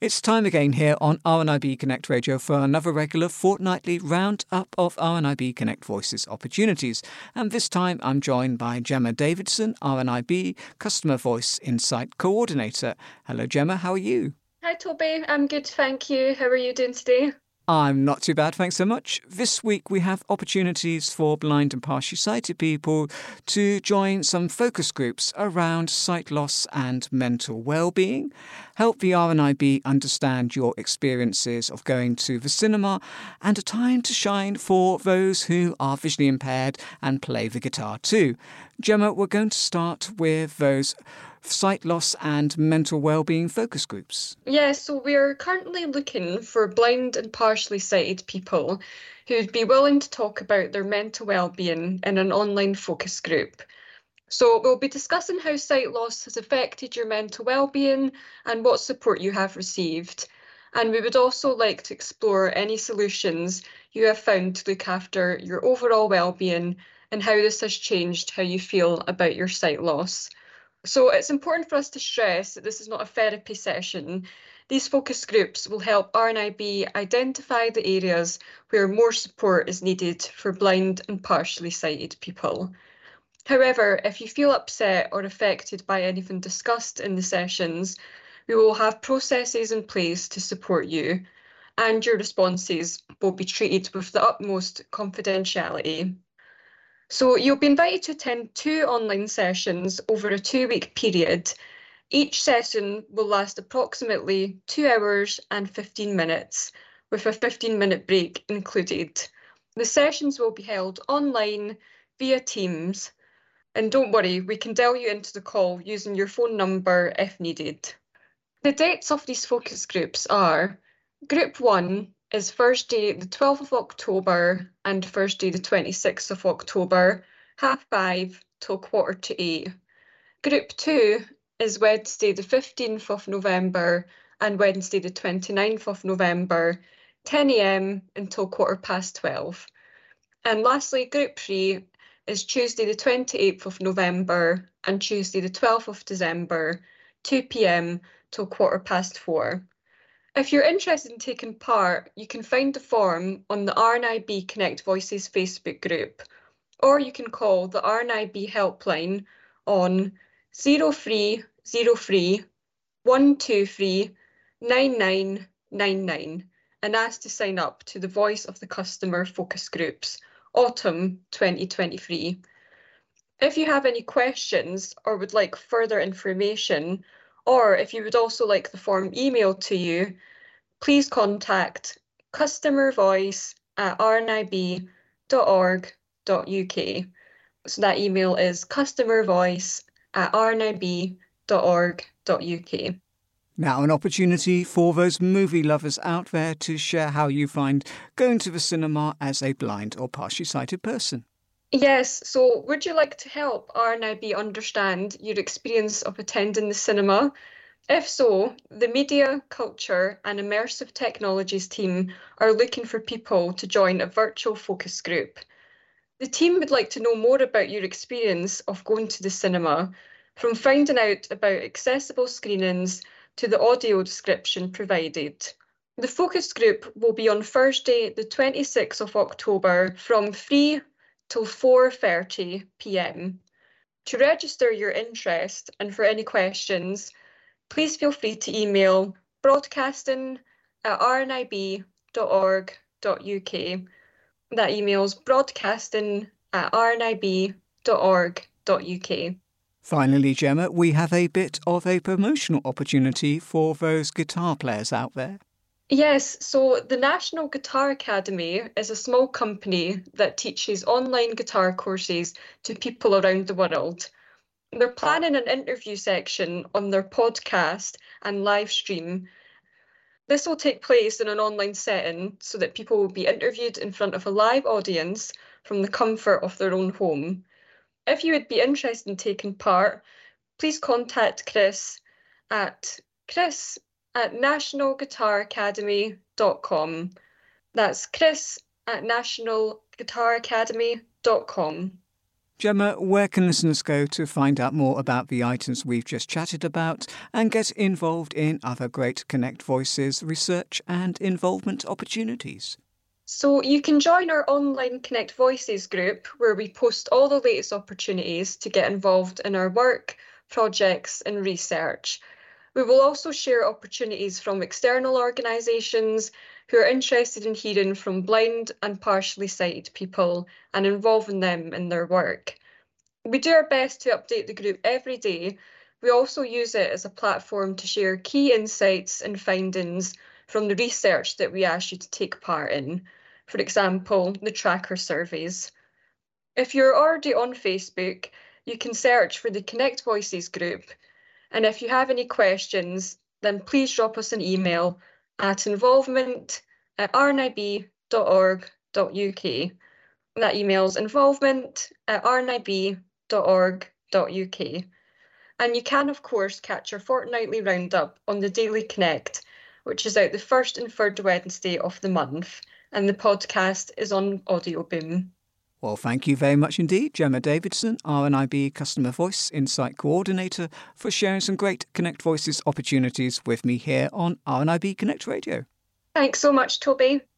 It's time again here on RNIB Connect Radio for another regular fortnightly roundup of RNIB Connect Voices opportunities. And this time I'm joined by Gemma Davidson, RNIB Customer Voice Insight Coordinator. Hello Gemma, how are you? Hi Toby, I'm good, thank you. How are you doing today? I'm not too bad, thanks so much. This week we have opportunities for blind and partially sighted people to join some focus groups around sight loss and mental well-being, help the RNIB understand your experiences of going to the cinema, and a time to shine for those who are visually impaired and play the guitar too. Gemma, we're going to start with those sight loss and mental well-being focus groups. So we're currently looking for blind and partially sighted people who'd be willing to talk about their mental well-being in an online focus group. So we'll be discussing how sight loss has affected your mental well-being and what support you have received. And we would also like to explore any solutions you have found to look after your overall well-being and how this has changed how you feel about your sight loss. So it's important for us to stress that this is not a therapy session. These focus groups will help RNIB identify the areas where more support is needed for blind and partially sighted people. However, if you feel upset or affected by anything discussed in the sessions, we will have processes in place to support you, and your responses will be treated with the utmost confidentiality. So you'll be invited to attend 2 online sessions over a 2-week period. Each session will last approximately 2 hours and 15 minutes, with a 15-minute break included. The sessions will be held online via Teams, and don't worry, we can dial you into the call using your phone number if needed. The dates of these focus groups are: Group 1 is Thursday the 12th of October and Thursday the 26th of October, 5:30 till 7:45. Group 2 is Wednesday the 15th of November and Wednesday the 29th of November, 10 a.m. until 12:15. And lastly, Group 3 is Tuesday the 28th of November and Tuesday the 12th of December, 2 p.m. till 4:15. If you're interested in taking part, you can find the form on the RNIB Connect Voices Facebook group, or you can call the RNIB helpline on 0303 123 9999 and ask to sign up to the Voice of the Customer focus groups, Autumn 2023. If you have any questions or would like further information, or if you would also like the form emailed to you, please contact customervoice@rnib.org.uk. So that email is customervoice@rnib.org.uk. Now, an opportunity for those movie lovers out there to share how you find going to the cinema as a blind or partially sighted person. Yes, so would you like to help RNIB understand your experience of attending the cinema? If so, the Media, Culture and Immersive Technologies team are looking for people to join a virtual focus group. The team would like to know more about your experience of going to the cinema, from finding out about accessible screenings to the audio description provided. The focus group will be on Thursday, the 26th of October from 3 till 4:30 p.m. To register your interest and for any questions, please feel free to email broadcasting@rnib.org.uk. That email is broadcasting@rnib.org.uk. Finally, Gemma, we have a bit of a promotional opportunity for those guitar players out there. Yes, so the National Guitar Academy is a small company that teaches online guitar courses to people around the world. They're planning an interview section on their podcast and live stream. This will take place in an online setting so that people will be interviewed in front of a live audience from the comfort of their own home. If you would be interested in taking part, please contact Chris at chris@nationalguitaracademy.com. That's chris@nationalguitaracademy.com. Gemma, where can listeners go to find out more about the items we've just chatted about and get involved in other great Connect Voices research and involvement opportunities? So you can join our online Connect Voices group where we post all the latest opportunities to get involved in our work, projects and research. We will also share opportunities from external organisations who are interested in hearing from blind and partially sighted people and involving them in their work. We do our best to update the group every day. We also use it as a platform to share key insights and findings from the research that we ask you to take part in. For example, the tracker surveys. If you're already on Facebook, you can search for the Connect Voices group. And if you have any questions, then please drop us an email at involvement@rnib.org.uk. That email is involvement@rnib.org.uk. And you can, of course, catch our fortnightly roundup on the Daily Connect, which is out the first and third Wednesday of the month, and the podcast is on Audioboom. Well, thank you very much indeed, Gemma Davidson, RNIB Customer Voice Insight Coordinator, for sharing some great Connect Voices opportunities with me here on RNIB Connect Radio. Thanks so much, Toby.